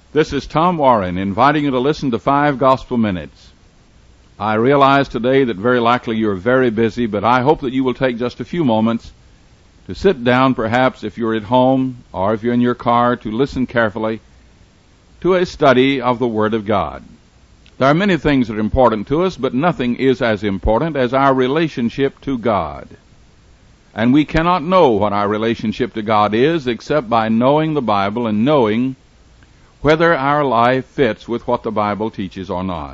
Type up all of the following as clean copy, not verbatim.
This is Tom Warren inviting you to listen to 5 Gospel Minutes. I realize today that very likely you're very busy, but I hope that you will take just a few moments to sit down, perhaps if you're at home or if you're in your car, to listen carefully to a study of the Word of God. There are many things that are important to us, but nothing is as important as our relationship to God. And we cannot know what our relationship to God is except by knowing the Bible and knowing whether our life fits with what the Bible teaches or not.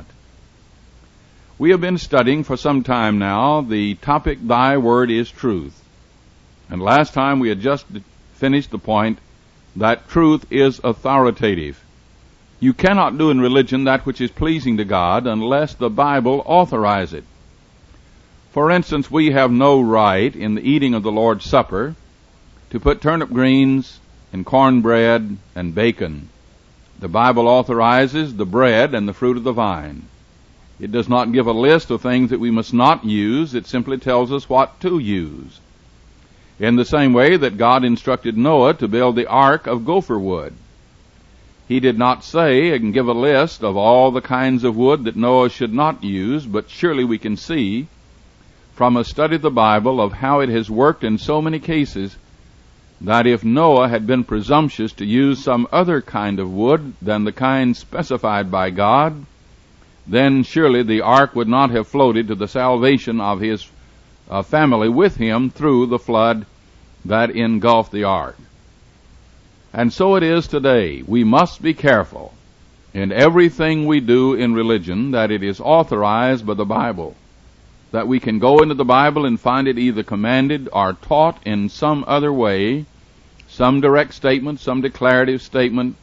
We have been studying for some time now the topic, Thy Word is Truth. And last time we had just finished the point that truth is authoritative. You cannot do in religion that which is pleasing to God unless the Bible authorizes it. For instance, we have no right in the eating of the Lord's Supper to put turnip greens and cornbread and bacon. The Bible authorizes the bread and the fruit of the vine. It does not give a list of things that we must not use. It simply tells us what to use. In the same way that God instructed Noah to build the ark of gopher wood. He did not say and give a list of all the kinds of wood that Noah should not use, but surely we can see from a study of the Bible of how it has worked in so many cases that if Noah had been presumptuous to use some other kind of wood than the kind specified by God, then surely the ark would not have floated to the salvation of his family with him through the flood that engulfed the ark. And so it is today. We must be careful in everything we do in religion that it is authorized by the Bible, that we can go into the Bible and find it either commanded or taught in some other way, some direct statement, some declarative statement,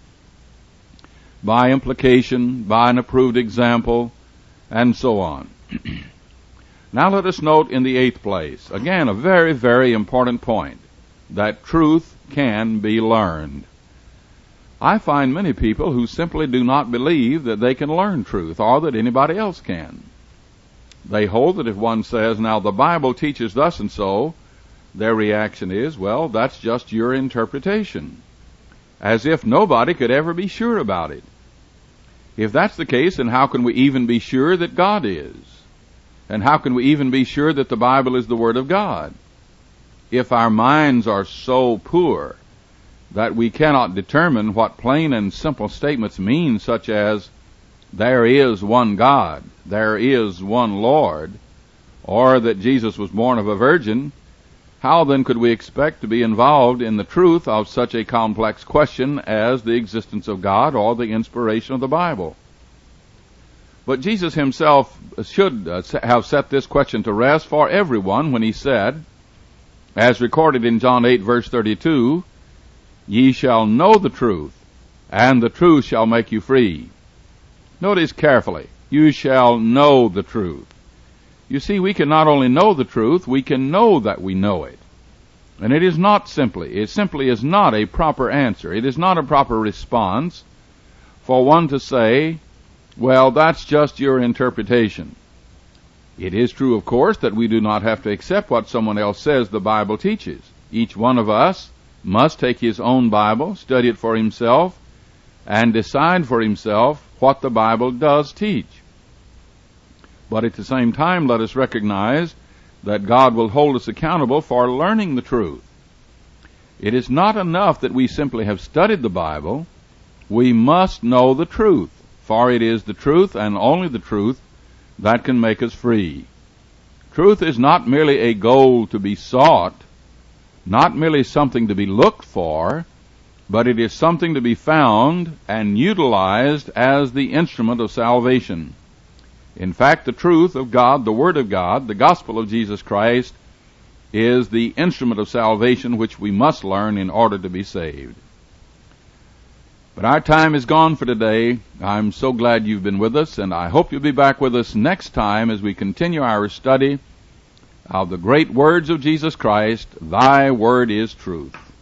by implication, by an approved example, and so on. Now let us note in the 8th place, again a very, very important point, that truth can be learned. I find many people who simply do not believe that they can learn truth or that anybody else can. They hold that if one says, now the Bible teaches thus and so, their reaction is, well, that's just your interpretation. As if nobody could ever be sure about it. If that's the case, then how can we even be sure that God is? And how can we even be sure that the Bible is the Word of God? If our minds are so poor that we cannot determine what plain and simple statements mean, such as, there is one God, there is one Lord, or that Jesus was born of a virgin, how then could we expect to be involved in the truth of such a complex question as the existence of God or the inspiration of the Bible? But Jesus himself should have set this question to rest for everyone when he said, as recorded in John 8 verse 32, ye shall know the truth, and the truth shall make you free. Notice carefully, you shall know the truth. You see, we can not only know the truth, we can know that we know it. And it simply is not a proper answer. It is not a proper response for one to say, well, that's just your interpretation. It is true, of course, that we do not have to accept what someone else says the Bible teaches. Each one of us must take his own Bible, study it for himself, and decide for himself what the Bible does teach. But at the same time, let us recognize that God will hold us accountable for learning the truth. It is not enough that we simply have studied the Bible. We must know the truth, for it is the truth and only the truth that can make us free. Truth is not merely a goal to be sought, not merely something to be looked for, but it is something to be found and utilized as the instrument of salvation. In fact, the truth of God, the Word of God, the gospel of Jesus Christ, is the instrument of salvation which we must learn in order to be saved. But our time is gone for today. I'm so glad you've been with us, and I hope you'll be back with us next time as we continue our study of the great words of Jesus Christ, Thy Word is Truth.